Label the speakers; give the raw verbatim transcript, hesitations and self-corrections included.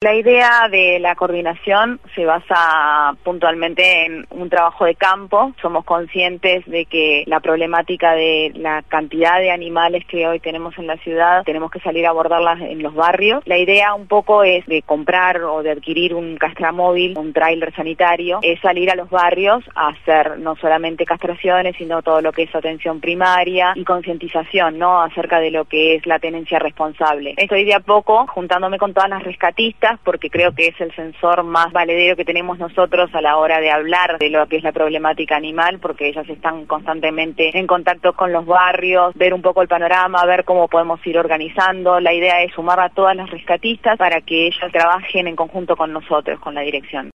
Speaker 1: La idea de la coordinación se basa puntualmente en un trabajo de campo. Somos conscientes de que la problemática de la cantidad de animales que hoy tenemos en la ciudad, tenemos que salir a abordarlas en los barrios. La idea un poco es de comprar o de adquirir un castramóvil, un tráiler sanitario, es salir a los barrios a hacer no solamente castraciones, sino todo lo que es atención primaria y concientización, ¿no?, acerca de lo que es la tenencia responsable. Estoy de a poco juntándome con todas las rescatistas, porque creo que es el sensor más valedero que tenemos nosotros a la hora de hablar de lo que es la problemática animal, porque ellas están constantemente en contacto con los barrios, ver un poco el panorama, ver cómo podemos ir organizando. La idea es sumar a todas las rescatistas para que ellas trabajen en conjunto con nosotros, con la dirección.